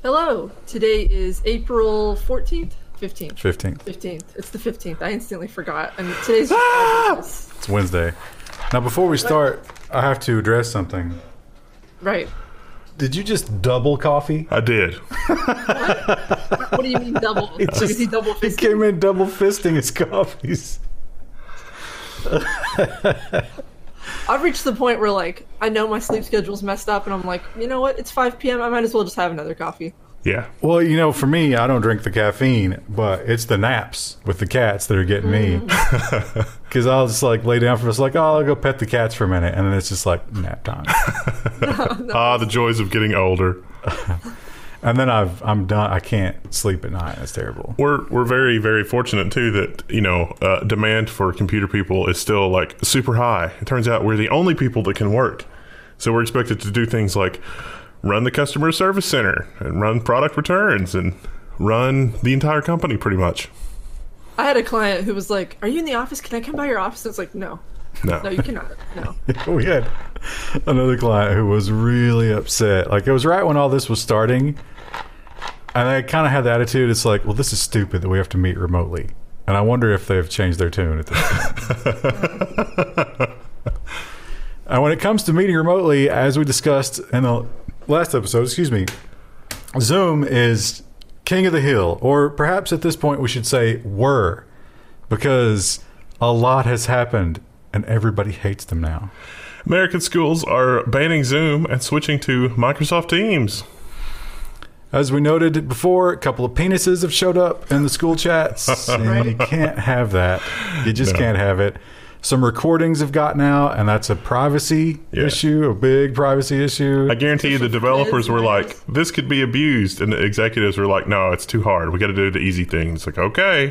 Hello. Today is April 14th? 15th. 15th. 15th. It's the 15th. I instantly forgot. And today's It's Wednesday. Now, before we start, I have to address something. Right. Did you just double coffee? I did. What do you mean double? Is he double He fisting? came in double fisting his coffees. I've reached the point where, like, I know my sleep schedule's messed up, and I'm like, you know what? It's 5 p.m. I might as well just have another coffee. Yeah. Well, you know, for me, I don't drink the caffeine, but it's the naps with the cats that are getting me. Because I'll just, like, lay down for it's like, oh, I'll go pet the cats for a minute, and then it's just like nap time. The joys of getting older. And then I'm done. I can't sleep at night. It's terrible. We're very, very fortunate too that, you know, demand for computer people is still like super high. It turns out we're the only people that can work. So we're expected to do things like run the customer service center and run product returns and run the entire company pretty much. I had a client who was like, are you in the office? Can I come by your office? And it's like, no. No. No, you cannot. No. We had another client who was really upset. Like, it was right when all this was starting. And I kind of had the attitude, it's like, well, this is stupid that we have to meet remotely. And I wonder if they've changed their tune at this point. And when it comes to meeting remotely, as we discussed in the last episode, Zoom is king of the hill. Or perhaps at this point we should say were. Because a lot has happened and everybody hates them now. American schools are banning Zoom and switching to Microsoft Teams. As we noted before, a couple of penises have showed up in the school chats, and you can't have that. You just can't have it. Some recordings have gotten out, and that's a privacy issue, a big privacy issue. I guarantee you the developers were like, this could be abused. And the executives were like, no, it's too hard. We got to do the easy thing. It's like, okay.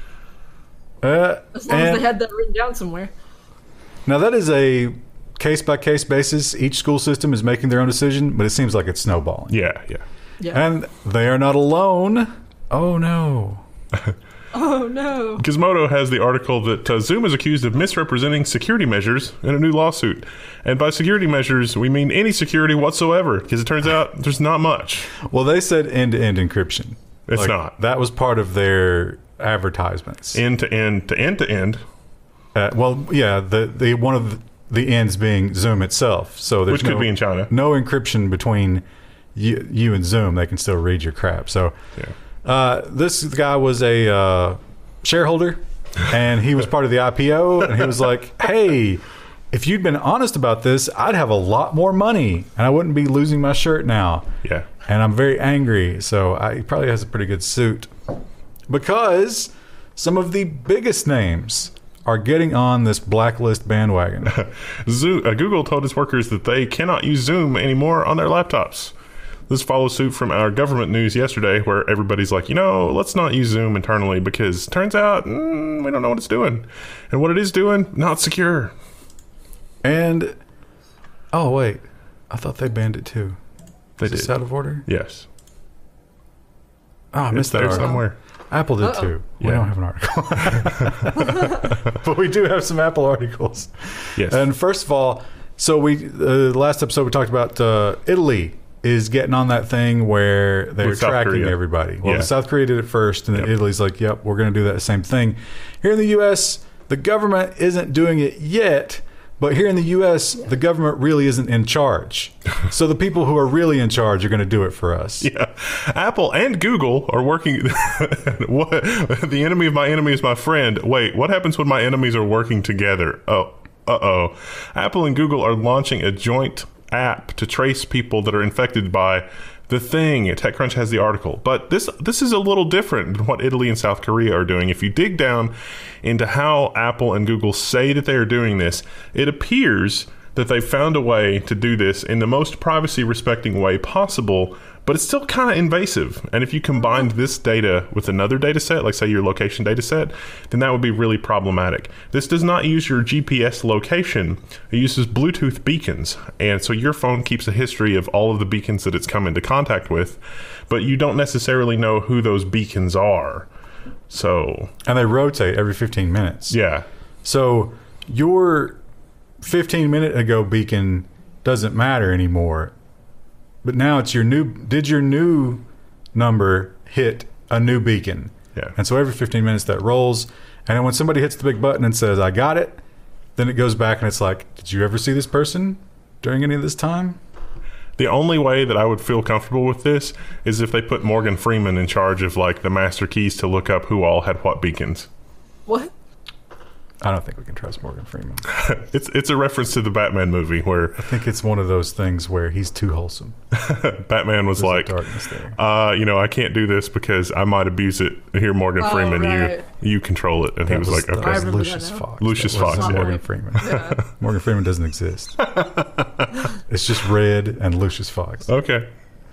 As long as they had that written down somewhere. Now, that is a case-by-case basis. Each school system is making their own decision, but it seems like it's snowballing. Yeah. Yeah. And they are not alone. Oh, no. Oh, no. Gizmodo has the article that Zoom is accused of misrepresenting security measures in a new lawsuit. And by security measures, we mean any security whatsoever, because it turns out there's not much. Well, they said end-to-end encryption. It's not. That was part of their advertisements. End to end to end to end. Well, yeah, the one of the ends being Zoom itself. So there's Which could be in China. No encryption between you and Zoom. They can still read your crap. So this guy was a shareholder, and he was part of the IPO, and he was like, hey, if you'd been honest about this, I'd have a lot more money, and I wouldn't be losing my shirt now. Yeah. And I'm very angry. So he probably has a pretty good suit. Because some of the biggest names are getting on this blacklist bandwagon. Google told its workers that they cannot use Zoom anymore on their laptops. This follows suit from our government news yesterday, where everybody's like, let's not use Zoom internally because turns out we don't know what it's doing. And what it is doing, not secure. And, oh, wait. I thought they banned it too. They Is this did. out of order? Yes. Oh, I missed that there article. somewhere. Apple did too. We don't have an article. But we do have some Apple articles. Yes. And first of all, so last episode we talked about Italy is getting on that thing where they're With South tracking Korea. everybody. Well, Yeah. South Korea did it first, and then Italy's like, yep, we're going to do that same thing. Here in the U.S., the government isn't doing it yet, but here in the U.S., the government really isn't in charge. So the people who are really in charge are going to do it for us. Yeah. Apple and Google are working. What? The enemy of my enemy is my friend. Wait, what happens when my enemies are working together? Oh, uh-oh. Apple and Google are launching a joint app to trace people that are infected by the thing. TechCrunch has the article. But this is a little different than what Italy and South Korea are doing. If you dig down into how Apple and Google say that they are doing this, it appears that they found a way to do this in the most privacy-respecting way possible, but it's still kind of invasive. And if you combined this data with another data set, like say your location data set, then that would be really problematic. This does not use your GPS location. It uses Bluetooth beacons. And so your phone keeps a history of all of the beacons that it's come into contact with, but you don't necessarily know who those beacons are. So, And they rotate every 15 minutes. yeah. So your 15-minute ago beacon doesn't matter anymore. But now it's your new number hit a new beacon. Yeah. And so every 15 minutes that rolls, and then when somebody hits the big button and says, I got it, then it goes back and it's like, did you ever see this person during any of this time? The only way that I would feel comfortable with this is if they put Morgan Freeman in charge of like the master keys to look up who all had what beacons. What? I don't think we can trust Morgan Freeman. It's a reference to the Batman movie where I think it's one of those things where he's too wholesome. Batman was There's like, darkness there. I can't do this because I might abuse it. Here, Morgan Freeman, right. you control it. And he was like, okay. I remember Lucius that now. Fox. Lucius That wasn't Fox, yeah. Morgan Freeman. Yeah. Morgan Freeman doesn't exist. It's just Red and Lucius Fox. Okay.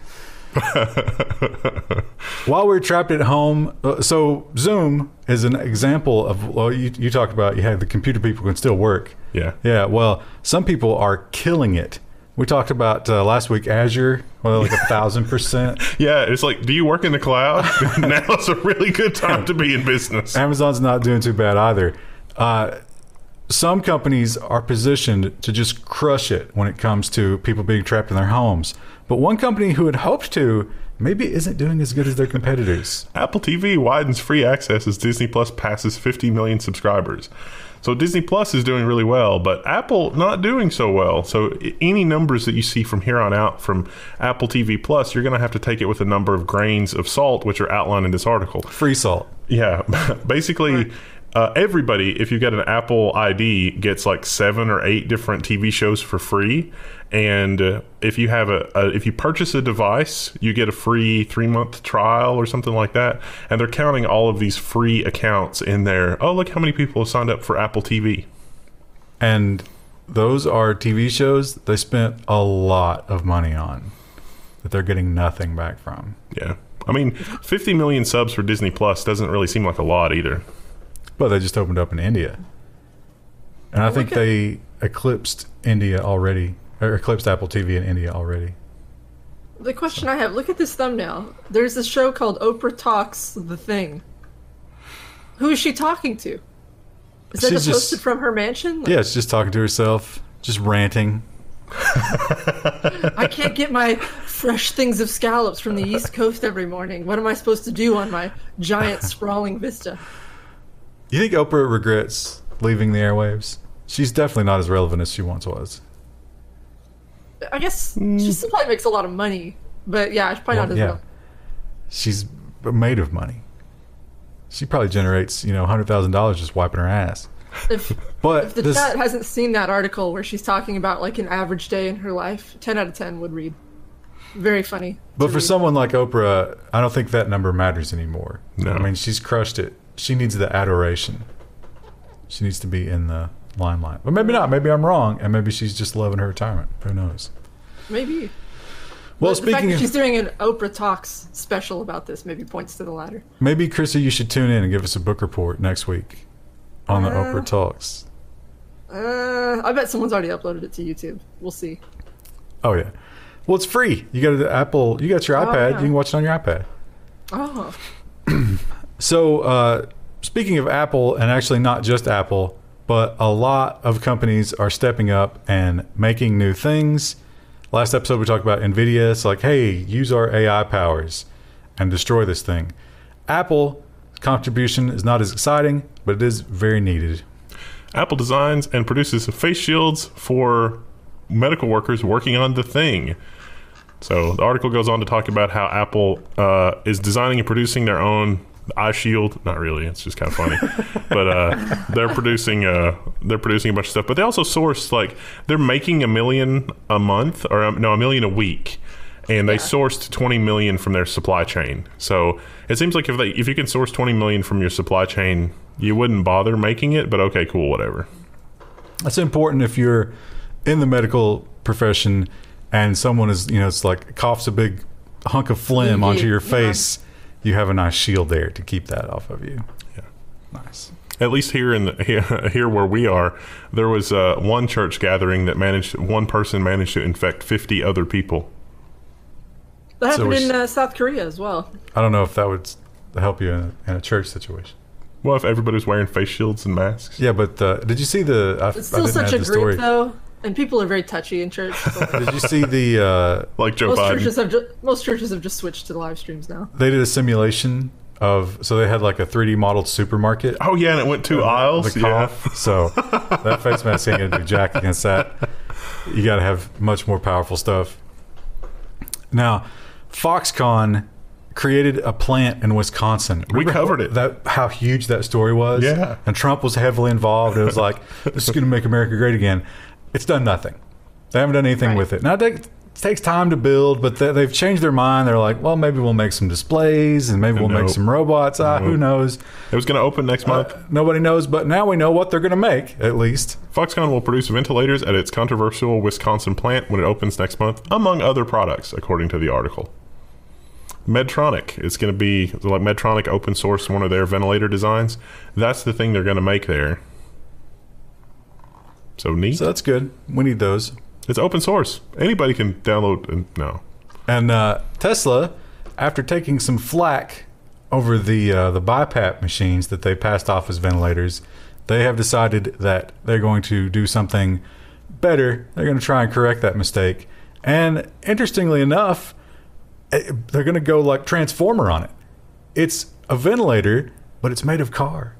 While we're trapped at home, so Zoom is an example of, well, you talked about, the computer people can still work. Yeah. Yeah, well, some people are killing it. We talked about last week Azure, well, like 1,000%. Yeah, it's like, do you work in the cloud? Now's a really good time to be in business. Amazon's not doing too bad either. Some companies are positioned to just crush it when it comes to people being trapped in their homes. But one company who had hoped to maybe isn't doing as good as their competitors. Apple TV widens free access as Disney Plus passes 50 million subscribers. So Disney Plus is doing really well, but Apple not doing so well. So any numbers that you see from here on out from Apple TV Plus, you're going to have to take it with a number of grains of salt, which are outlined in this article. Free salt. Yeah, basically... everybody, if you get an Apple ID, gets like 7 or 8 different TV shows for free. And if you have if you purchase a device, you get a free 3-month trial or something like that. And they're counting all of these free accounts in there. Oh, look how many people have signed up for Apple TV. And those are TV shows they spent a lot of money on that they're getting nothing back from. Yeah. I mean, 50 million subs for Disney Plus doesn't really seem like a lot either. But they just opened up in India. And I think they eclipsed India already, or eclipsed Apple TV in India already. The question I have, look at this thumbnail. There's a show called Oprah Talks The Thing. Who is she talking to? Is that just hosted from her mansion? Yeah, she's just talking to herself, just ranting. I can't get my fresh things of scallops from the East Coast every morning. What am I supposed to do on my giant sprawling vista? You think Oprah regrets leaving the airwaves? She's definitely not as relevant as she once was. I guess she still probably makes a lot of money, but yeah, she's probably not as well. She's made of money. She probably generates, $100,000 just wiping her ass. If the chat hasn't seen that article where she's talking about like an average day in her life, 10 out of 10 would read. Very funny. But for someone like Oprah, I don't think that number matters anymore. No. I mean, she's crushed it. She needs the adoration. She needs to be in the limelight. But maybe not. Maybe I'm wrong, and maybe she's just loving her retirement. Who knows? Maybe. Well, the fact that she's doing an Oprah Talks special about this maybe points to the latter. Maybe, Chrissy, you should tune in and give us a book report next week on the Oprah Talks. I bet someone's already uploaded it to YouTube. We'll see. Oh, yeah. Well, it's free. You got the Apple. You got your iPad. Yeah. You can watch it on your iPad. Oh. So, speaking of Apple, and actually not just Apple, but a lot of companies are stepping up and making new things. Last episode, we talked about NVIDIA. It's like, hey, use our AI powers and destroy this thing. Apple's contribution is not as exciting, but it is very needed. Apple designs and produces face shields for medical workers working on the thing. So the article goes on to talk about how Apple is designing and producing their own eye shield. Not really, it's just kind of funny. But they're producing a bunch of stuff. But they also source, like, they're making 1 million a month, or 1 million a week. And they sourced 20 million from their supply chain. So it seems like if you can source 20 million from your supply chain, you wouldn't bother making it. But okay, cool, whatever. That's important if you're in the medical profession and someone is, it's like coughs a big hunk of phlegm onto your face. You have a nice shield there to keep that off of you. Yeah, nice. At least here here where we are, there was one church gathering that one person managed to infect 50 other people. That happened in South Korea as well. I don't know if that would help you in a church situation. Well, if everybody was wearing face shields and masks. Yeah, but did you see it's still such a group, though. And people are very touchy in church. So Did you see the like Joe Biden? Most churches have just switched to the live streams now. they did a simulation of, so they had like a 3D modeled supermarket. Oh yeah, and it went 2 aisles. The cough. So that face mask ain't gonna do jack against that. You got to have much more powerful stuff. Now, Foxconn created a plant in Wisconsin. We covered it. How huge that story was. Yeah. And Trump was heavily involved. It was like, this is going to make America great again. It's done nothing. They haven't done anything with it. Now, it takes time to build, but they've changed their mind. They're like, well, maybe we'll make some displays and maybe we'll make some robots. Who knows? It was going to open next month. Nobody knows, but now we know what they're going to make, at least. Foxconn will produce ventilators at its controversial Wisconsin plant when it opens next month, among other products, according to the article. Medtronic is going to be, like Medtronic open source one of their ventilator designs. That's the thing they're going to make there. So neat. So that's good. We need those. It's open source. Anybody can download. No. And Tesla, after taking some flack over the BiPAP machines that they passed off as ventilators, they have decided that they're going to do something better. They're going to try and correct that mistake. And interestingly enough, they're going to go like Transformer on it. It's a ventilator, but it's made of car.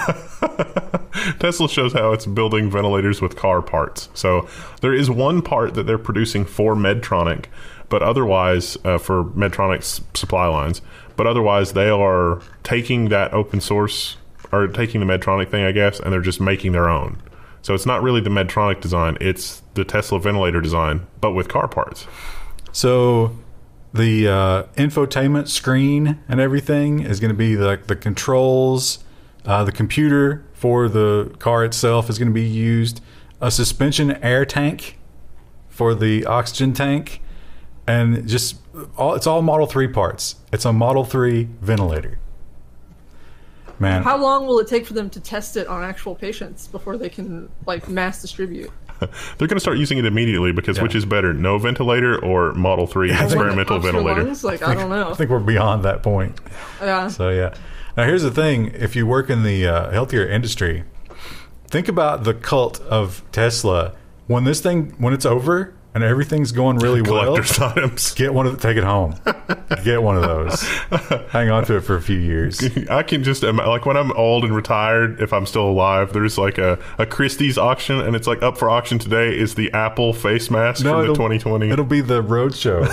Tesla shows how it's building ventilators with car parts. So there is one part that they're producing for Medtronic, but otherwise for Medtronic's supply lines. But otherwise, they are taking that open source, or taking the Medtronic thing, I guess, and they're just making their own. So it's not really the Medtronic design; it's the Tesla ventilator design, but with car parts. So the infotainment screen and everything is going to be like the controls. The computer for the car itself is going to be used. A suspension air tank for the oxygen tank. And just it's all Model 3 parts. It's a Model 3 ventilator. Man. How long will it take for them to test it on actual patients before they can like mass distribute? They're going to start using it immediately because which is better, no ventilator or Model 3 experimental ventilator? Lungs? Like, I don't know. I think we're beyond that point. Yeah. So, yeah. Now, here's the thing. If you work in the healthcare industry, think about the cult of Tesla. When it's over and everything's going really well, items. Take it home. Get one of those. Hang on to it for a few years. I can just like when I'm old and retired, if I'm still alive, there's like a Christie's auction, and it's like up for auction today is the Apple face mask from the 2020. It'll be the Roadshow.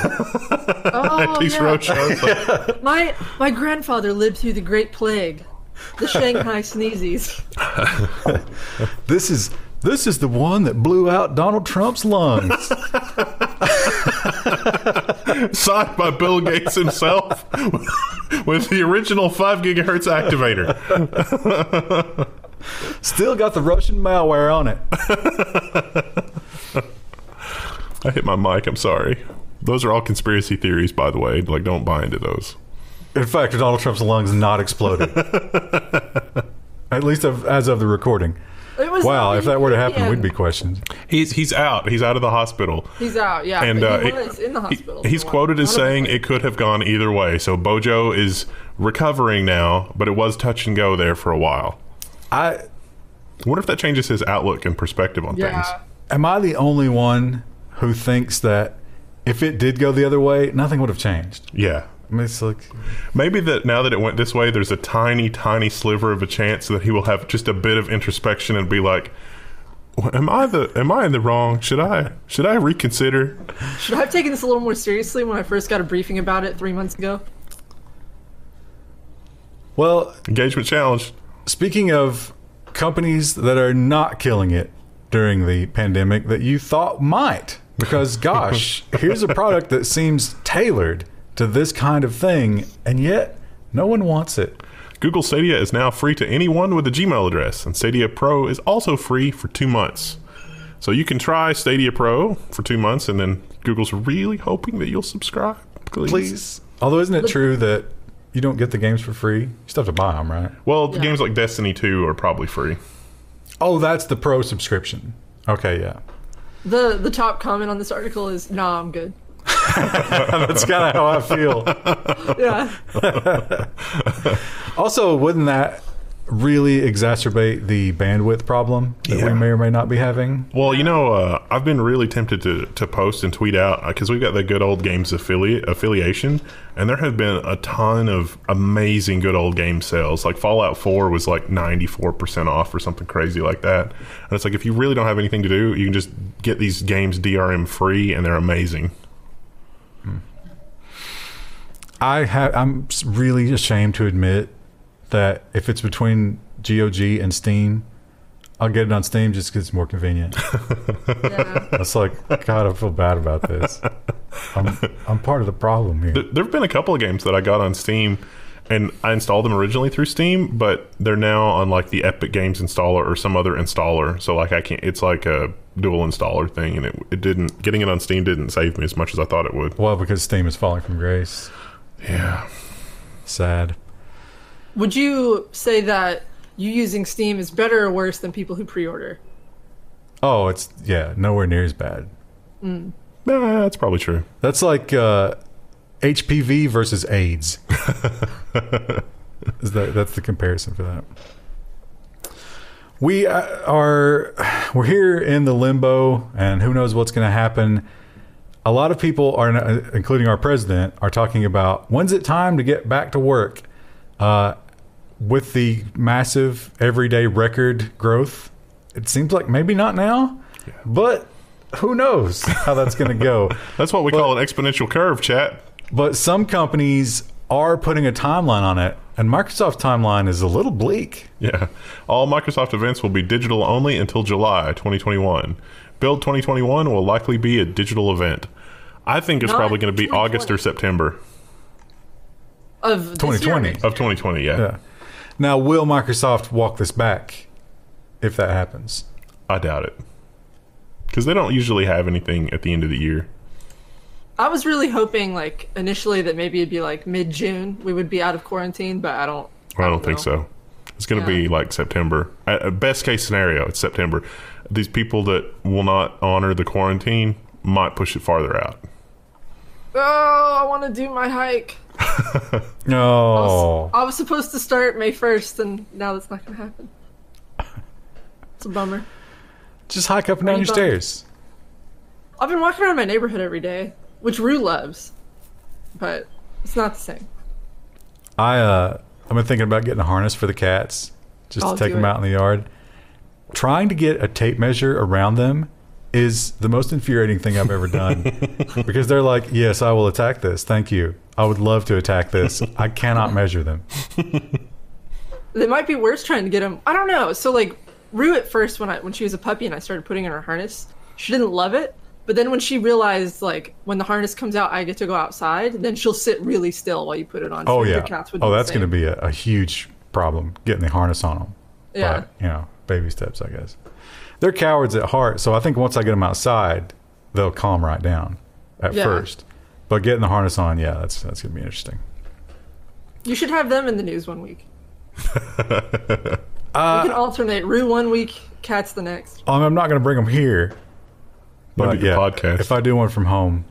Roadshow. My grandfather lived through the Great Plague, the Shanghai Sneezies. This is the one that blew out Donald Trump's lungs. Signed by Bill Gates himself with the original 5 gigahertz activator. Still got the Russian malware on it. I hit my mic. I'm sorry. Those are all conspiracy theories, by the way. Like, don't buy into those. In fact, Donald Trump's lungs not exploded. At least as of the recording. Wow, if that were to happen, we'd be questioned. He's out. He's out of the hospital. He's out, yeah. And he was in the hospital. He's quoted as saying it could have gone either way. So Bojo is recovering now, but it was touch and go there for a while. I wonder if that changes his outlook and perspective on things. Am I the only one who thinks that if it did go the other way, nothing would have changed? Yeah. I mean, it's like, maybe that now that it went this way, there's a tiny, tiny sliver of a chance that he will have just a bit of introspection and be like, "Am I in the wrong? Should I reconsider? Should I have taken this a little more seriously when I first got a briefing about it 3 months ago?" Well, engagement challenge. Speaking of companies that are not killing it during the pandemic that you thought might, because gosh, here's a product that seems tailored to this kind of thing, and yet no one wants it. Google Stadia is now free to anyone with a Gmail address, and Stadia Pro is also free for 2 months. So you can try Stadia Pro for 2 months, and then Google's really hoping that you'll subscribe. Please. Although, isn't it true that you don't get the games for free? You still have to buy them, right? Well, the games like Destiny 2 are probably free. Oh, that's the Pro subscription. Okay, yeah. The top comment on this article is, "Nah, I'm good." That's kind of how I feel. Yeah. Also, wouldn't that really exacerbate the bandwidth problem that we may or may not be having. Well, I've been really tempted to post and tweet out because we've got the Good Old Games affiliation, and there have been a ton of amazing Good Old Game sales. Like Fallout 4 was like 94% off or something crazy like that. And it's like, if you really don't have anything to do, you can just get these games DRM free, and they're amazing. I'm really ashamed to admit that if it's between GOG and Steam, I'll get it on Steam just because it's more convenient. Yeah. It's like, God, I feel bad about this. I'm part of the problem here. There have been a couple of games that I got on Steam, and I installed them originally through Steam, but they're now on like the Epic Games installer or some other installer. So like I can't. It's like a dual installer thing, and it didn't. Getting it on Steam didn't save me as much as I thought it would. Well, because Steam is falling from grace. Yeah, sad. Would you say that you using Steam is better or worse than people who pre-order? Oh, it's nowhere near as bad. Nah, that's probably true. That's like HPV versus AIDS. That's the comparison for that. We're here in the limbo, and who knows what's going to happen. A lot of people are, including our president, are talking about when's it time to get back to work. With the massive everyday record growth, it seems like maybe not now, but who knows how that's going to go. That's what we call an exponential curve, chat. But some companies are putting a timeline on it, and Microsoft's timeline is a little bleak. Yeah. All Microsoft events will be digital only until July 2021. Build 2021 will likely be a digital event. I think it's probably going to be August or September. Of 2020. Of 2020, yeah. Now, will Microsoft walk this back if that happens? I doubt it. Because they don't usually have anything at the end of the year. I was really hoping, like, initially that maybe it'd be like mid-June we would be out of quarantine, but I don't think so. It's going to be like September. Best case scenario, it's September. These people that will not honor the quarantine might push it farther out. Oh, I want to do my hike. No. I was supposed to start May 1st, and now that's not going to happen. It's a bummer. Just hike up and down your stairs. I've been walking around my neighborhood every day, which Rue loves, but it's not the same. I've been thinking about getting a harness for the cats, just to take them out in the yard. Trying to get a tape measure around them is the most infuriating thing I've ever done. Because they're like, yes, I will attack this. Thank you. I would love to attack this. I cannot measure them. They might be worse trying to get them. I don't know. So, like, Rue at first, when she was a puppy and I started putting in her harness, she didn't love it. But then when she realized, like, when the harness comes out, I get to go outside, then she'll sit really still while you put it on. Oh, yeah. Cats would that's going to be a huge problem, getting the harness on them. Yeah. But, baby steps, I guess. They're cowards at heart, so I think once I get them outside, they'll calm right down at first. But getting the harness on, that's going to be interesting. You should have them in the news one week. We can alternate. Rue 1 week, cats the next. I'm not going to bring them here. But the podcast. If I do one from home,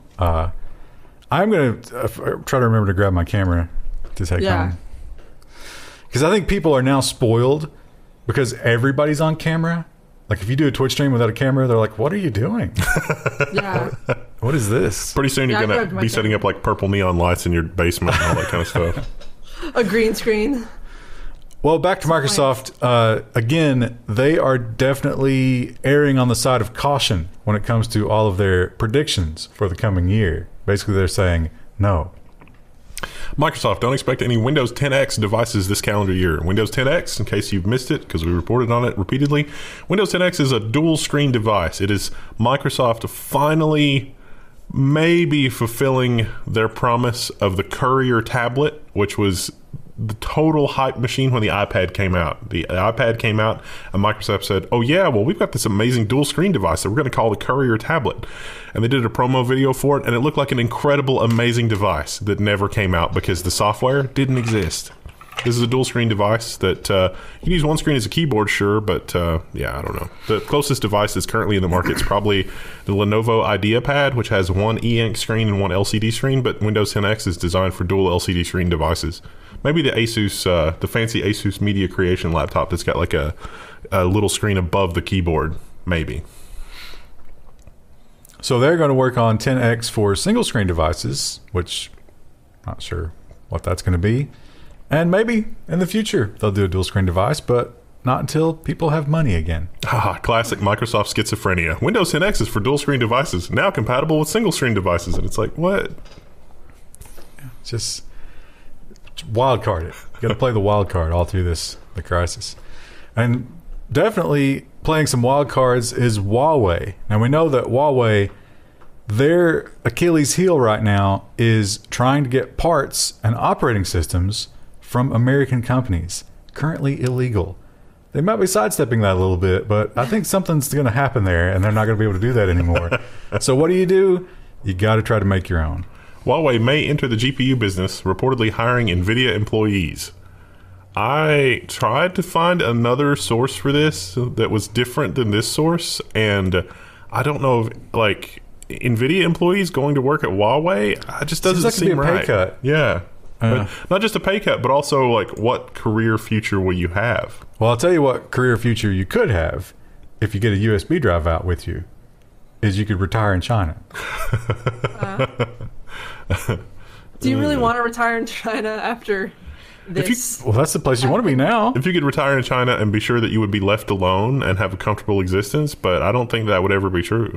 I'm going to try to remember to grab my camera to take home. Because I think people are now spoiled because everybody's on camera. Like, if you do a Twitch stream without a camera, they're like, what are you doing? Yeah. What is this? Pretty soon you're going to be setting up, like, purple neon lights in your basement and all that kind of stuff. A green screen. Well, back to Microsoft. Again, they are definitely erring on the side of caution when it comes to all of their predictions for the coming year. Basically, they're saying no. Microsoft, don't expect any Windows 10X devices this calendar year. Windows 10X, in case you've missed it, because we reported on it repeatedly, Windows 10X is a dual-screen device. It is Microsoft finally maybe fulfilling their promise of the Courier tablet, which was the total hype machine when the iPad came out. The iPad came out, and Microsoft said, oh yeah, well, we've got this amazing dual-screen device that we're going to call the Courier tablet. And they did a promo video for it, and it looked like an incredible, amazing device that never came out because the software didn't exist. This is a dual screen device that you can use one screen as a keyboard, sure, but yeah, I don't know. The closest device that's currently in the market is probably the Lenovo IdeaPad, which has one e-ink screen and one LCD screen, but Windows 10X is designed for dual LCD screen devices. Maybe the Asus, the fancy Asus Media Creation laptop that's got like a little screen above the keyboard, maybe. So they're going to work on 10X for single screen devices, which not sure what that's going to be. And maybe in the future they'll do a dual screen device, but not until people have money again. Classic Microsoft schizophrenia. Windows 10X is for dual screen devices, now compatible with single screen devices. And it's like, what? Just wild card it. You got to play the wild card all through the crisis. And definitely playing some wild cards is Huawei. Now we know that Huawei, their Achilles heel right now is trying to get parts and operating systems from American companies. Currently illegal. They might be sidestepping that a little bit, but I think something's going to happen there, and they're not going to be able to do that anymore. So what do? You got to try to make your own. Huawei may enter the GPU business, reportedly hiring NVIDIA employees. I tried to find another source for this that was different than this source, and I don't know if, like, NVIDIA employees going to work at Huawei, it just doesn't seem right. Pay cut. Yeah. But not just a pay cut, but also, like, what career future will you have? Well, I'll tell you what career future you could have if you get a USB drive out with you, is you could retire in China. Do you really want to retire in China after this? Well, that's the place you want to be now. If you could retire in China and be sure that you would be left alone and have a comfortable existence, but I don't think that would ever be true.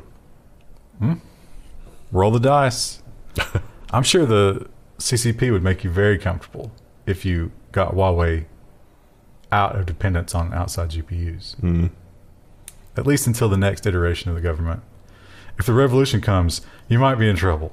Roll the dice. I'm sure the CCP would make you very comfortable if you got Huawei out of dependence on outside GPUs. At least until the next iteration of the government. If the revolution comes, you might be in trouble.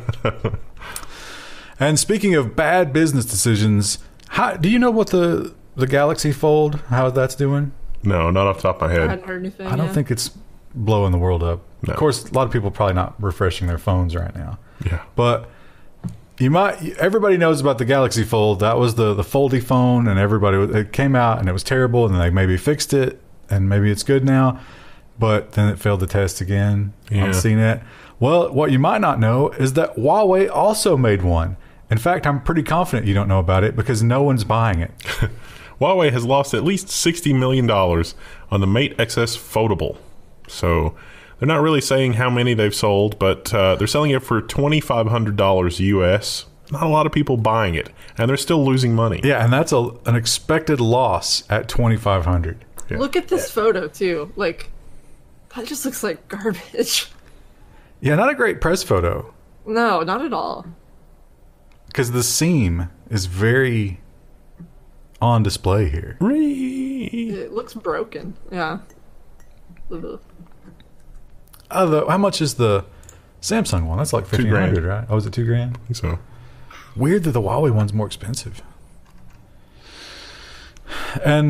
And speaking of bad business decisions, do you know what the Galaxy Fold, how that's doing? No, not off the top of my head. I hadn't heard anything. I don't think it's blowing the world up. No. Of course, a lot of people are probably not refreshing their phones right now. Yeah. But everybody knows about the Galaxy Fold. That was the foldy phone, and it came out and it was terrible, and then they maybe fixed it, and maybe it's good now. But then it failed the test again on CNET. Well, what you might not know is that Huawei also made one. In fact, I'm pretty confident you don't know about it because no one's buying it. Huawei has lost at least $60 million on the Mate XS Foldable. So they're not really saying how many they've sold, but they're selling it for $2,500 US. Not a lot of people buying it, and they're still losing money. Yeah, and that's an expected loss at $2,500. Yeah. Look at this photo, too. Like, that just looks like garbage. Yeah, not a great press photo. No, not at all. Because the seam is very on display here. It looks broken. Yeah. Ugh. How much is the Samsung one? That's like $1,500, right? Oh, is it $2,000? I think so. Weird that the Huawei one's more expensive. And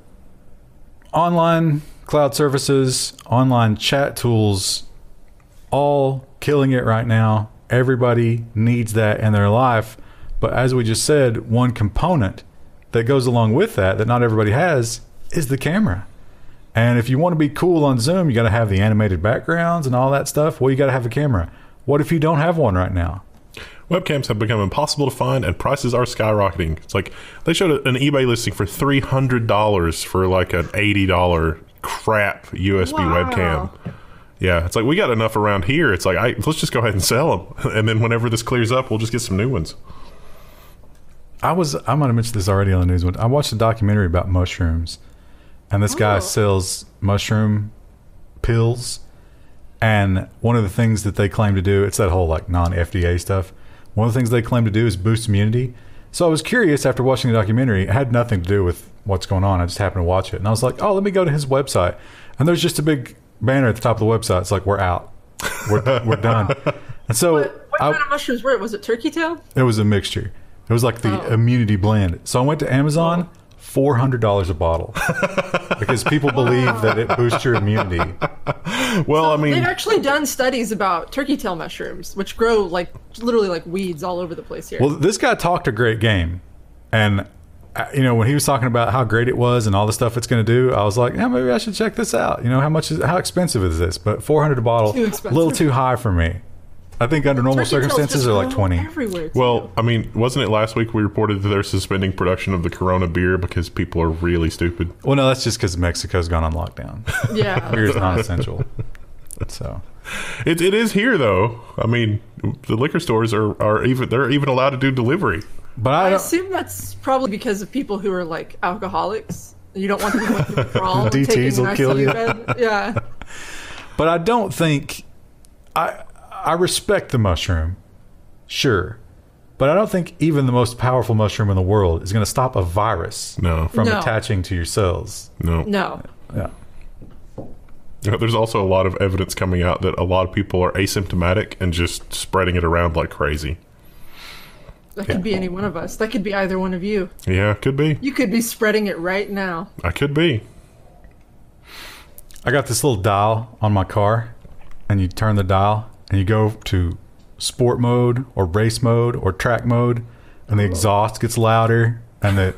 online cloud services, online chat tools, all killing it right now. Everybody needs that in their life. But as we just said, one component that goes along with that not everybody has is the camera. And if you want to be cool on Zoom, you got to have the animated backgrounds and all that stuff. Well, you got to have a camera. What if you don't have one right now? Webcams have become impossible to find, and prices are skyrocketing. It's like they showed an eBay listing for $300 for like an $80 crap USB webcam. Yeah, it's like we got enough around here. It's like let's just go ahead and sell them, and then whenever this clears up, we'll just get some new ones. I might have mentioned this already on the news. I watched a documentary about mushrooms, and this guy sells mushroom pills. And one of the things that they claim to do, it's that whole like non-FDA stuff. One of the things they claim to do is boost immunity. So I was curious after watching the documentary. It had nothing to do with what's going on. I just happened to watch it, and I was like, "Oh, let me go to his website." And there's just a big banner at the top of the website. It's like, "We're out. We're done." And so, what kind of mushrooms were it? Was it turkey tail? It was a mixture. It was like the immunity blend. So I went to Amazon. $400 a bottle because people believe that it boosts your immunity. Well, I mean, they've actually done studies about turkey tail mushrooms, which grow like literally like weeds all over the place here. Well, this guy talked a great game, and you know, when he was talking about how great it was and all the stuff it's going to do, I was like, yeah, maybe I should check this out. You know, how expensive is this? But $400 a bottle, a little too high for me. I think under normal circumstances they're like 20. Well, I mean, wasn't it last week we reported that they're suspending production of the Corona beer because people are really stupid? Well, no, that's just because Mexico's gone on lockdown. Yeah. Beer is non-essential. So it is here, though. I mean, the liquor stores are even allowed to do delivery. But I assume that's probably because of people who are like alcoholics. You don't want them going through withdrawal. DTs will kill you. Yeah. But I don't think... I respect the mushroom, sure, but I don't think even the most powerful mushroom in the world is going to stop a virus from attaching to your cells. No. Yeah. There's also a lot of evidence coming out that a lot of people are asymptomatic and just spreading it around like crazy. That could be any one of us. That could be either one of you. Yeah, could be. You could be spreading it right now. I could be. I got this little dial on my car, and you turn the dial, and you go to sport mode or race mode or track mode, and the exhaust gets louder, and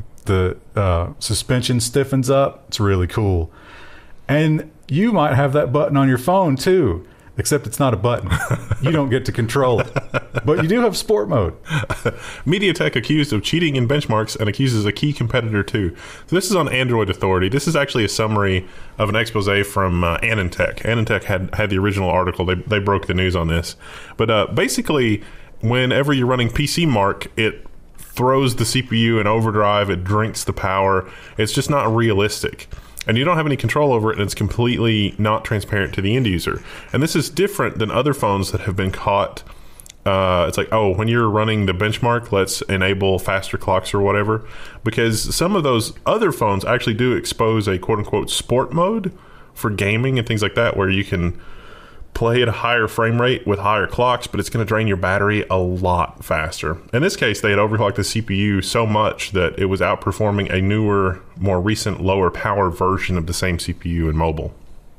the suspension stiffens up. It's really cool. And you might have that button on your phone too, except it's not a button. You don't get to control it. But you do have sport mode. MediaTek accused of cheating in benchmarks and accuses a key competitor too. So this is on Android Authority. This is actually a summary of an expose from AnandTech. AnandTech had the original article. They broke the news on this. But basically, whenever you're running PCMark, it throws the CPU in overdrive. It drinks the power. It's just not realistic. And you don't have any control over it, and it's completely not transparent to the end user. And this is different than other phones that have been caught. It's like, oh, when you're running the benchmark, let's enable faster clocks or whatever. Because some of those other phones actually do expose a quote-unquote sport mode for gaming and things like that, where you can play at a higher frame rate with higher clocks, but it's going to drain your battery a lot faster. In this case, they had overclocked the CPU so much that it was outperforming a newer, more recent, lower power version of the same CPU in mobile.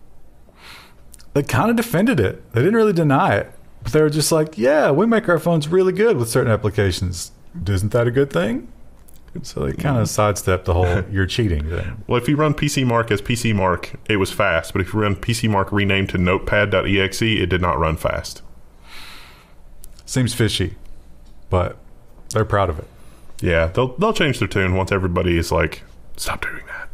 They kind of defended it. They didn't really deny it. But they were just like, yeah, we make our phones really good with certain applications. Isn't that a good thing? So they kind of sidestepped the whole you're cheating thing. Well, if you run PCMark as PCMark, it was fast. But if you run PCMark renamed to Notepad.exe, it did not run fast. Seems fishy, but they're proud of it. Yeah, they'll change their tune once everybody is like, stop doing that.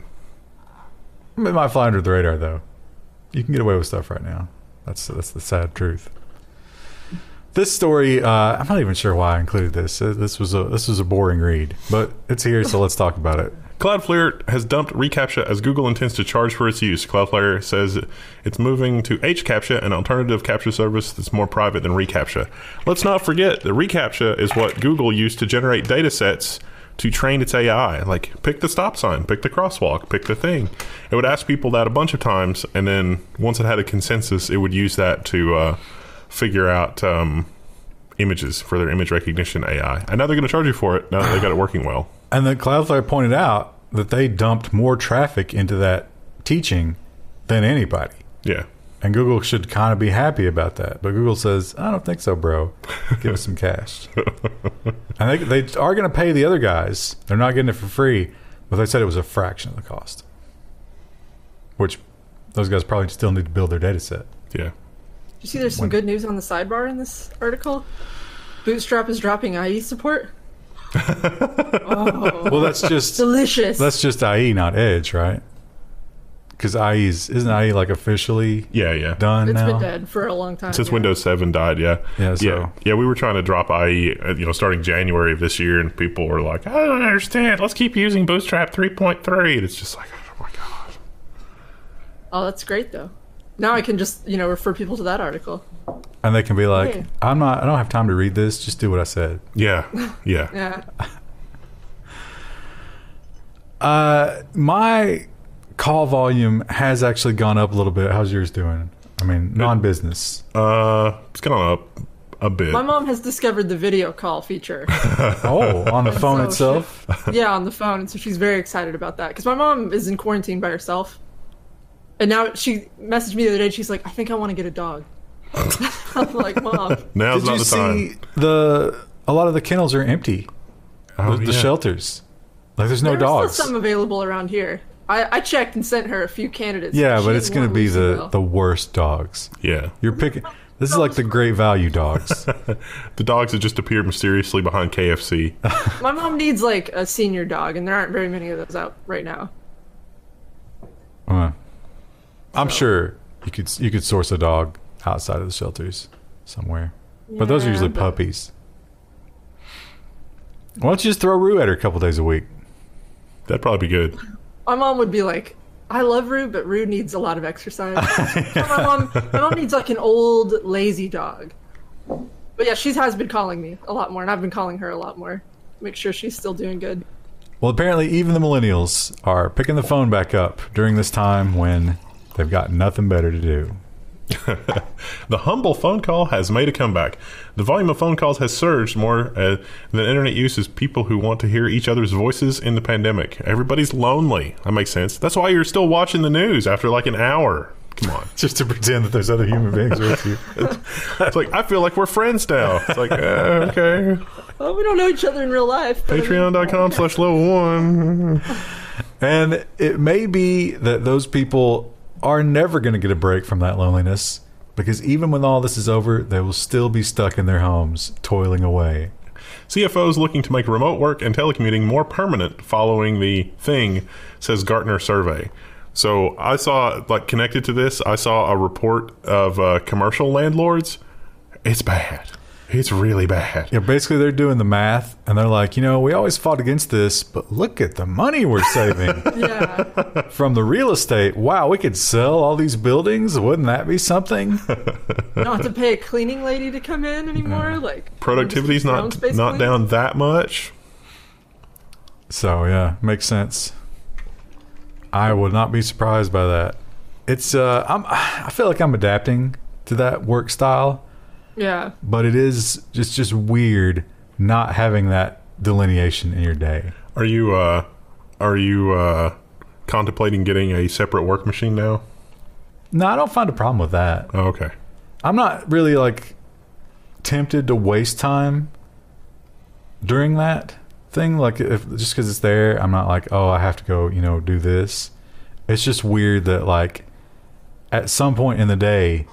It might fly under the radar, though. You can get away with stuff right now. That's the sad truth. This story, I'm not even sure why I included this. This was a boring read, but it's here, so let's talk about it. Cloudflare has dumped reCAPTCHA as Google intends to charge for its use. Cloudflare says it's moving to HCAPTCHA, an alternative captcha service that's more private than reCAPTCHA. Let's not forget that reCAPTCHA is what Google used to generate data sets to train its AI. Like, pick the stop sign, pick the crosswalk, pick the thing. It would ask people that a bunch of times, and then once it had a consensus, it would use that to figure out images for their image recognition AI. And now they're going to charge you for it now that they got it working well. And then Cloudflare pointed out that they dumped more traffic into that teaching than anybody. Yeah. And Google should kind of be happy about that. But Google says, I don't think so, bro. Give us some cash. And they are going to pay the other guys. They're not getting it for free. But they said it was a fraction of the cost. Which those guys probably still need to build their data set. Yeah. You see there's some good news on the sidebar in this article? Bootstrap is dropping IE support. Oh, well, that's just delicious. That's just IE, not Edge, right? Because isn't IE like officially done now? It's been dead for a long time. Since Windows 7 died, yeah. So. Yeah, we were trying to drop IE, starting January of this year, and people were like, I don't understand. Let's keep using Bootstrap 3.3. And it's just like, oh my God. Oh, that's great, though. Now I can just, refer people to that article. And they can be like, hey. I don't have time to read this. Just do what I said. Yeah. Yeah. My call volume has actually gone up a little bit. How's yours doing? I mean, non-business. It's gone up a bit. My mom has discovered the video call feature. Oh, on the phone itself? Yeah, on the phone. And so she's very excited about that. Because my mom is in quarantine by herself. And now she messaged me the other day. And she's like, I think I want to get a dog. I'm like, Mom. Now's not the time. Did you see a lot of the kennels are empty? The shelters. Like, there's no There's dogs. still some available around here. I checked and sent her a few candidates. Yeah, She but it's didn't going to want be Lucy the Bell. the worst dogs. Yeah. You're picking. This is like the great value dogs. The dogs that just appeared mysteriously behind KFC. My mom needs like a senior dog, and there aren't very many of those out right now. I'm sure you could source a dog outside of the shelters somewhere, but those are usually but- puppies. Why don't you just throw Rue at her a couple days a week? That'd probably be good. My mom would be like, I love Rue, but Rue needs a lot of exercise. So my mom needs like an old, lazy dog. But yeah, she has been calling me a lot more, and I've been calling her a lot more. Make sure she's still doing good. Well, apparently even the millennials are picking the phone back up during this time when they've got nothing better to do. The humble phone call has made a comeback. The volume of phone calls has surged more than internet use as people who want to hear each other's voices in the pandemic. Everybody's lonely. That makes sense. That's why you're still watching the news after like an hour. Come on. Just to pretend that there's other human beings with you. It's like, I feel like we're friends now. It's like, okay. Oh, we don't know each other in real life. but I mean, Patreon.com/level1. And it may be that those people are never going to get a break from that loneliness, because even when all this is over, they will still be stuck in their homes, toiling away. CFOs looking to make remote work and telecommuting more permanent following the thing, says Gartner survey. So I saw, like, connected to this, I saw a report of commercial landlords. It's bad. It's really bad. Yeah, basically they're doing the math, and they're like, we always fought against this, but look at the money we're saving Yeah. from the real estate. Wow, we could sell all these buildings. Wouldn't that be something? Not to pay a cleaning lady to come in anymore. Like Productivity's just keep your own not space not clean. down that much. So yeah, makes sense. I would not be surprised by that. It's I feel like I'm adapting to that work style, Yeah. but it is just weird not having that delineation in your day. Are you contemplating getting a separate work machine now? No, I don't find a problem with that. Oh, okay. I'm not really like tempted to waste time during that thing. Like, if just because it's there, I'm not like, oh, I have to go, do this. It's just weird that like at some point in the day,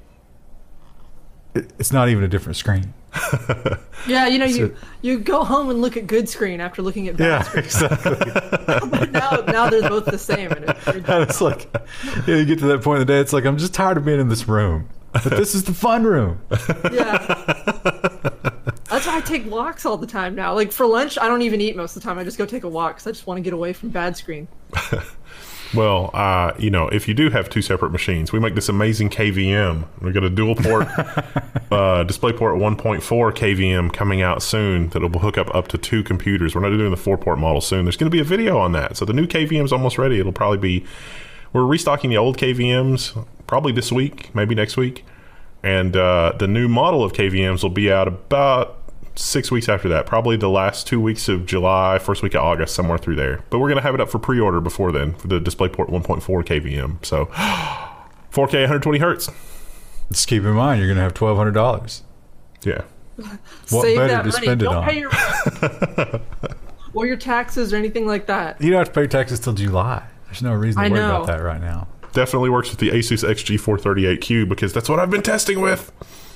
it's not even a different screen. Yeah, So- you go home and look at good screen after looking at bad screen. exactly. But now they're both the same, and it's And it's like, you get to that point in the day, it's like, I'm just tired of being in this room. But this is the fun room. yeah. That's why I take walks all the time now. Like for lunch, I don't even eat most of the time. I just go take a walk because I just want to get away from bad screen. Well, if you do have two separate machines, we make this amazing KVM. We've got a dual port DisplayPort 1.4 KVM coming out soon that will hook up to two computers. We're not doing the 4-port model soon. There's going to be a video on that. So the new KVM is almost ready. It'll probably be... We're restocking the old KVMs probably this week, maybe next week. And the new model of KVMs will be out about 6 weeks after that, probably the last 2 weeks of July, first week of August, somewhere through there. But we're going to have it up for pre-order before then for the DisplayPort 1.4 KVM. So 4K 120 hertz. Just keep in mind, you're going to have $1,200. Yeah. What Save better that to money. spend it Don't on? pay your rent. Or your taxes or anything like that. You don't have to pay taxes till July. There's no reason to I worry know. about that right now. Definitely works with the Asus XG438Q because that's what I've been testing with.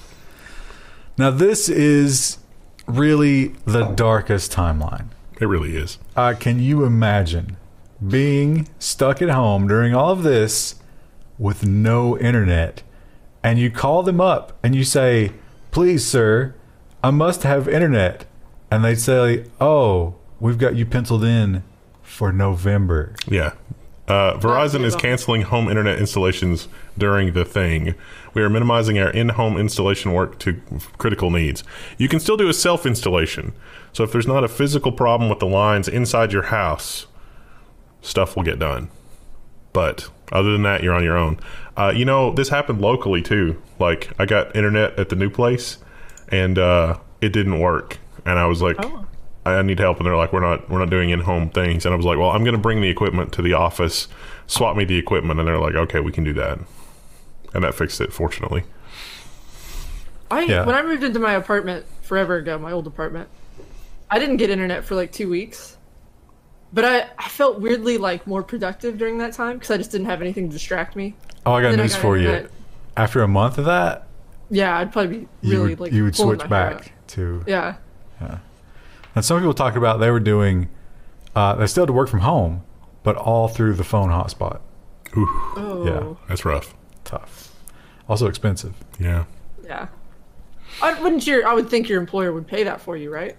Now, this is really the darkest timeline. It really is. Can you imagine being stuck at home during all of this with no internet, and you call them up and you say, please, sir, I must have internet. And they'd say, oh, we've got you penciled in for November. Yeah. Verizon is canceling home internet installations during the thing. We are minimizing our in-home installation work to critical needs. You can still do a self-installation. So if there's not a physical problem with the lines inside your house, stuff will get done. But other than that, you're on your own. This happened locally too. Like, I got internet at the new place, and it didn't work. And I was like, I need help. And they're like, we're not doing in-home things. And I was like, well, I'm going to bring the equipment to the office, swap me the equipment. And they're like, okay, we can do that. And that fixed it, fortunately. When I moved into my apartment forever ago, my old apartment, I didn't get internet for like 2 weeks. But I felt weirdly like more productive during that time because I just didn't have anything to distract me. Oh, I got Then I news got for you. internet. After a month of that, Yeah, I'd probably be really like you would pulling switch my hair out. back to. Yeah. And some people talked about they were doing. They still had to work from home, but all through the phone hotspot. Ooh, Oh. Yeah. that's rough. Tough. Also expensive. Yeah. Yeah. I would think your employer would pay that for you, right?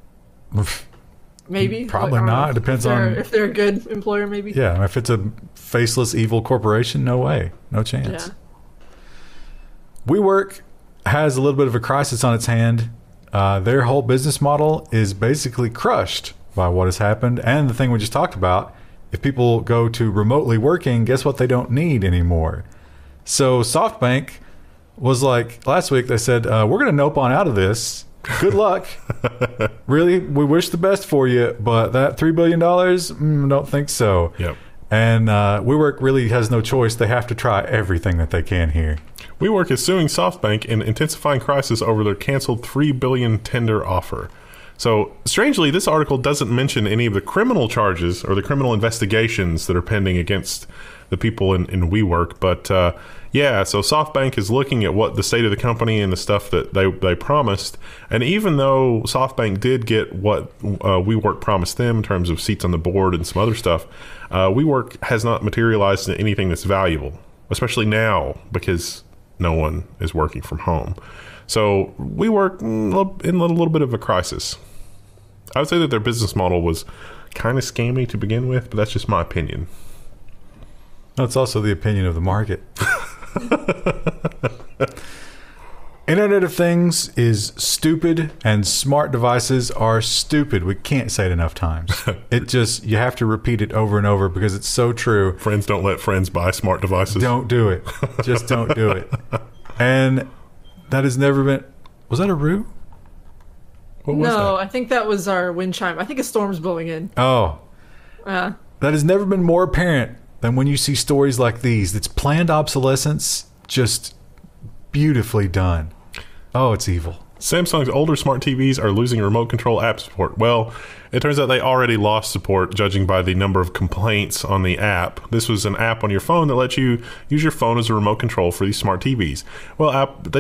Maybe. Probably I don't not. know. It depends if they're a good employer, maybe. Yeah, if it's a faceless evil corporation, no way, no chance. Yeah. WeWork has a little bit of a crisis on its hand. Their whole business model is basically crushed by what has happened. And the thing we just talked about, if people go to remotely working, guess what they don't need anymore? So SoftBank was like, last week they said, we're going to nope on out of this. Good luck. Really, we wish the best for you, but that $3 billion, don't think so. Yep. And WeWork really has no choice. They have to try everything that they can here. WeWork is suing SoftBank in intensifying crisis over their canceled $3 billion tender offer. So, strangely, this article doesn't mention any of the criminal charges or the criminal investigations that are pending against the people in WeWork. But, so SoftBank is looking at what the state of the company and the stuff that they promised. And even though SoftBank did get what WeWork promised them in terms of seats on the board and some other stuff, WeWork has not materialized into anything that's valuable, especially now because no one is working from home. So WeWork in a little bit of a crisis. I would say that their business model was kind of scammy to begin with, but that's just my opinion. That's also the opinion of the market. Internet of Things is stupid and smart devices are stupid. We can't say it enough times. You have to repeat it over and over because it's so true. Friends don't let friends buy smart devices. Don't do it. Just don't do it. And that has never been... Was that a rue? What was No, that? I think that was our wind chime. I think a storm's blowing in. Oh. Yeah. That has never been more apparent than when you see stories like these. It's planned obsolescence, just beautifully done. Oh, it's evil. Samsung's older smart TVs are losing remote control app support. Well, it turns out they already lost support, judging by the number of complaints on the app. This was an app on your phone that lets you use your phone as a remote control for these smart TVs. Well,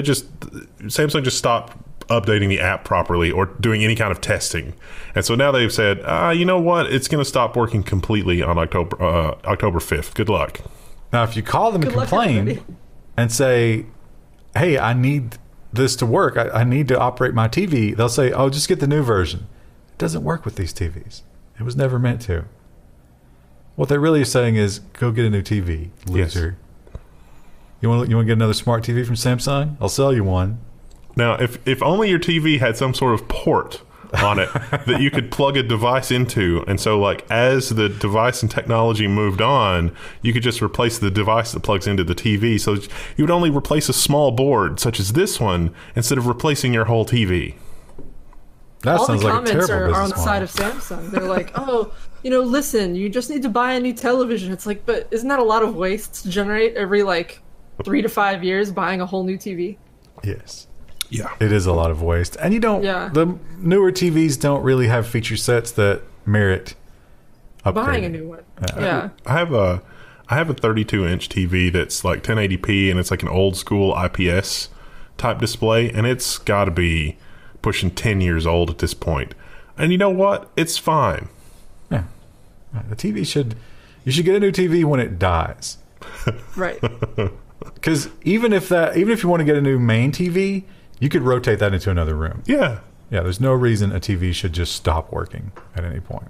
Samsung just stopped updating the app properly or doing any kind of testing. And so now they've said, you know what? It's going to stop working completely on October 5th. Good luck. Now, if you call them and Good luck, complain everybody. and say, hey, I need this to work. I need to operate my TV. They'll say, oh, just get the new version. It doesn't work with these TVs. It was never meant to. What they're really saying is, go get a new TV, loser. Yes. You want to get another smart TV from Samsung? I'll sell you one. Now, if only your TV had some sort of port on it that you could plug a device into, and so like as the device and technology moved on, you could just replace the device that plugs into the TV. So you would only replace a small board such as this one instead of replacing your whole TV. That All sounds the like a comments terrible are on business the model. side of Samsung. They're like, oh, listen, you just need to buy a new television. It's like, but isn't that a lot of waste to generate every 3 to 5 years buying a whole new TV? Yes. Yeah. It is a lot of waste. And the newer TVs don't really have feature sets that merit upgrading. Buying a new one. Yeah. I have a 32-inch TV that's like 1080p, and it's like an old school IPS type display, and it's got to be pushing 10 years old at this point. And you know what? It's fine. Yeah. The TV you should get a new TV when it dies. Right. Because even if you want to get a new main TV, you could rotate that into another room. Yeah. Yeah, there's no reason a TV should just stop working at any point.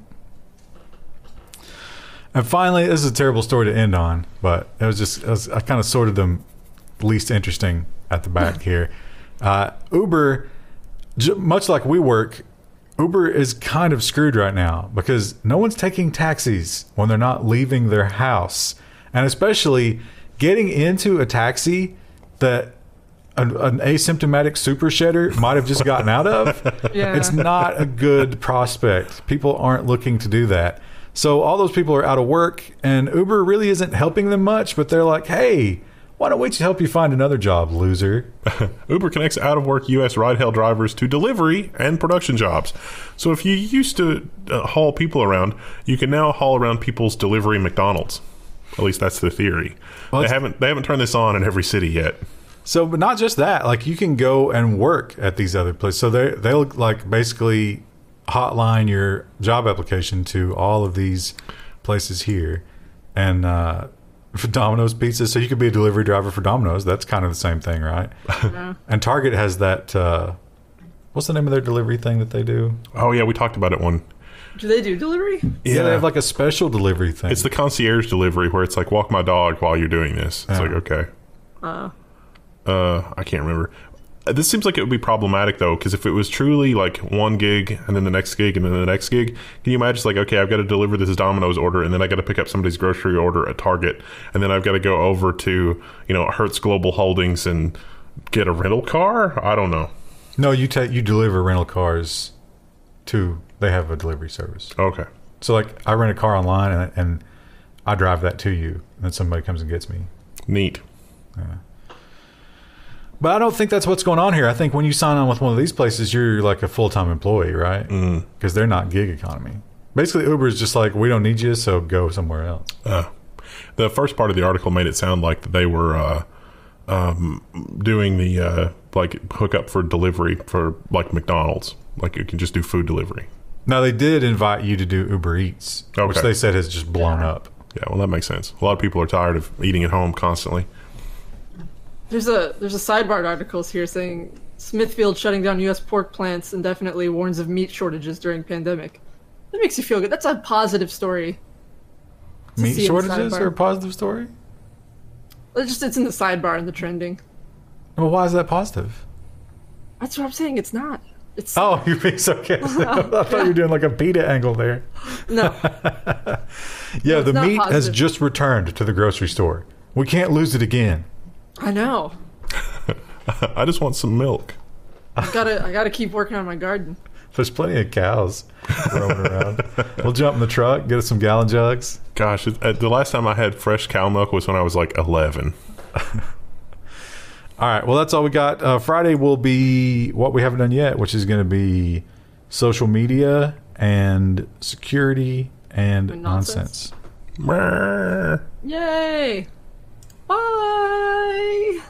And finally, this is a terrible story to end on, but I kind of sorted them least interesting at the back here. Uber, much like WeWork, Uber is kind of screwed right now because no one's taking taxis when they're not leaving their house. And especially getting into a taxi that an asymptomatic super shedder might have just gotten out of. Yeah. It's not a good prospect. People aren't looking to do that. So all those people are out of work, and Uber really isn't helping them much, but they're like, hey, Why don't we help you find another job, loser? Uber connects out-of-work U.S. ride-hail drivers to delivery and production jobs. So if you used to haul people around, you can now haul around people's delivery McDonald's. At least that's the theory. Well, they haven't turned this on in every city yet. So, but not just that. Like, you can go and work at these other places. So they'll like basically hotline your job application to all of these places here, and for Domino's Pizza. So you could be a delivery driver for Domino's. That's kind of the same thing, right? Yeah. And Target has that. What's the name of their delivery thing that they do? Oh yeah, we talked about it one. Do they do delivery? Yeah, they have like a special delivery thing. It's the concierge delivery where it's like, walk my dog while you're doing this. It's like, okay. I can't remember. This seems like it would be problematic, though, because if it was truly like one gig and then the next gig and then the next gig, can you imagine it's like, okay, I've got to deliver this Domino's order and then I got to pick up somebody's grocery order at Target and then I've got to go over to, Hertz Global Holdings and get a rental car? I don't know. No, you deliver rental cars to, they have a delivery service. Okay. So like I rent a car online and I drive that to you and then somebody comes and gets me. Neat. Yeah. But I don't think that's what's going on here. I think when you sign on with one of these places, you're like a full-time employee, right? Because they're not gig economy. Basically, Uber is just like, we don't need you, so go somewhere else. The first part of the article made it sound like they were doing the like hookup for delivery for like McDonald's. Like you can just do food delivery. Now, they did invite you to do Uber Eats, which they said has just blown up. Yeah, well, that makes sense. A lot of people are tired of eating at home constantly. There's a sidebar articles here saying Smithfield shutting down U.S. pork plants indefinitely, warns of meat shortages during pandemic. That makes you feel good. That's a positive story. Meat shortages are a positive story? It's in the sidebar in the trending. Well, why is that positive? That's what I'm saying. It's not. It's you're being sarcastic. I thought you were doing like a PETA angle there. No. Yeah, the meat has just returned to the grocery store. We can't lose it again. I know. I just want some milk. I gotta keep working on my garden. There's plenty of cows roaming around. We'll jump in the truck, get us some gallon jugs. Gosh, the last time I had fresh cow milk was when I was like 11. All right, well, that's all we got. Friday will be what we haven't done yet, which is going to be social media and security and nonsense. Yay! Bye!